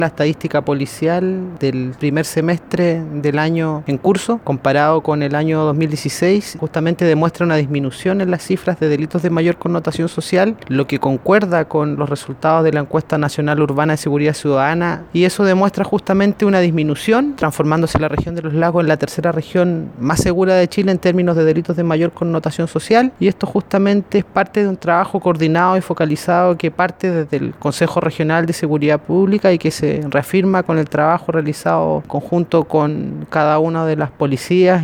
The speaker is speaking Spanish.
La estadística policial del primer semestre del año en curso, comparado con el año 2016, justamente demuestra una disminución en las cifras de delitos de mayor connotación social, lo que concuerda con los resultados de la encuesta nacional urbana de seguridad ciudadana, y eso demuestra justamente una disminución, transformándose la región de Los Lagos en la tercera región más segura de Chile en términos de delitos de mayor connotación social, y esto justamente es parte de un trabajo coordinado y focalizado que parte desde el Consejo Regional de Seguridad Pública y que se reafirma con el trabajo realizado conjunto con cada una de las policías